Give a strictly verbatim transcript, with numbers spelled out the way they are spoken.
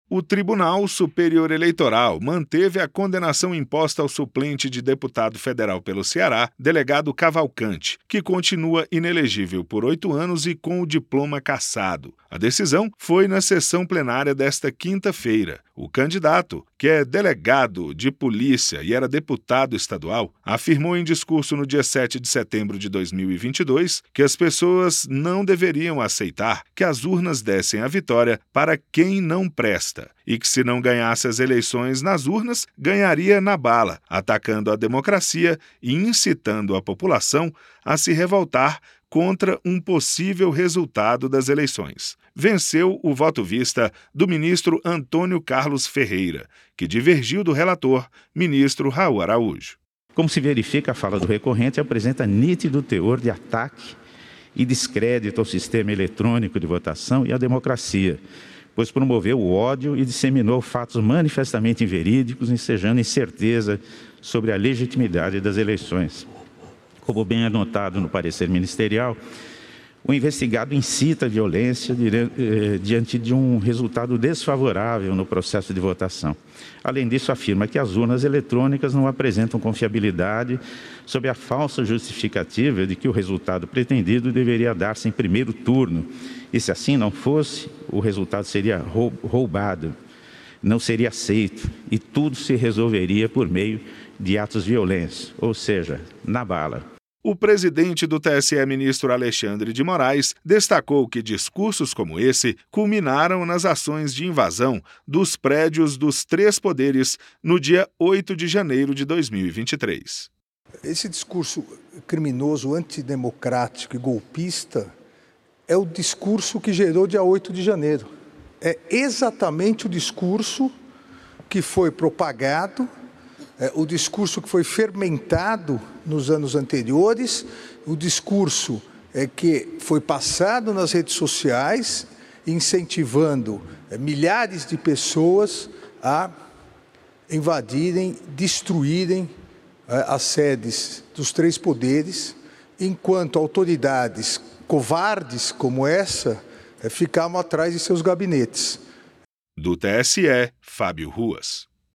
O Tribunal Superior Eleitoral manteve a condenação imposta ao suplente de deputado federal pelo Ceará, delegado Cavalcante, que continua inelegível por oito anos e com o diploma cassado. A decisão foi na sessão plenária desta quinta-feira. O candidato, que é delegado de polícia e era deputado estadual, afirmou em discurso no dia sete de setembro de dois mil e vinte e dois que as pessoas não deveriam aceitar que as urnas dessem a vitória para quem não presta e que, se não ganhasse as eleições nas urnas, ganharia na bala, atacando a democracia e incitando a população a se revoltar contra um possível resultado das eleições. Venceu o voto vista do ministro Antônio Carlos Ferreira, que divergiu do relator, ministro Raul Araújo. Como se verifica, a fala do recorrente apresenta nítido teor de ataque e descrédito ao sistema eletrônico de votação e à democracia, pois promoveu o ódio e disseminou fatos manifestamente inverídicos, ensejando incerteza sobre a legitimidade das eleições. Como bem anotado no parecer ministerial, o investigado incita a violência diante de um resultado desfavorável no processo de votação. Além disso, afirma que as urnas eletrônicas não apresentam confiabilidade sob a falsa justificativa de que o resultado pretendido deveria dar-se em primeiro turno. E se assim não fosse, o resultado seria roubado, não seria aceito e tudo se resolveria por meio de atos violentos, ou seja, na bala. O presidente do T S E, ministro Alexandre de Moraes, destacou que discursos como esse culminaram nas ações de invasão dos prédios dos três poderes no dia oito de janeiro de dois mil e vinte e três. Esse discurso criminoso, antidemocrático e golpista é o discurso que gerou dia oito de janeiro. É exatamente o discurso que foi propagado, é, o discurso que foi fermentado nos anos anteriores, o discurso é, que foi passado nas redes sociais, incentivando é, milhares de pessoas a invadirem, destruírem é, as sedes dos três poderes, enquanto autoridades covardes como essa é, ficavam atrás de seus gabinetes. Do T S E, Fábio Ruas.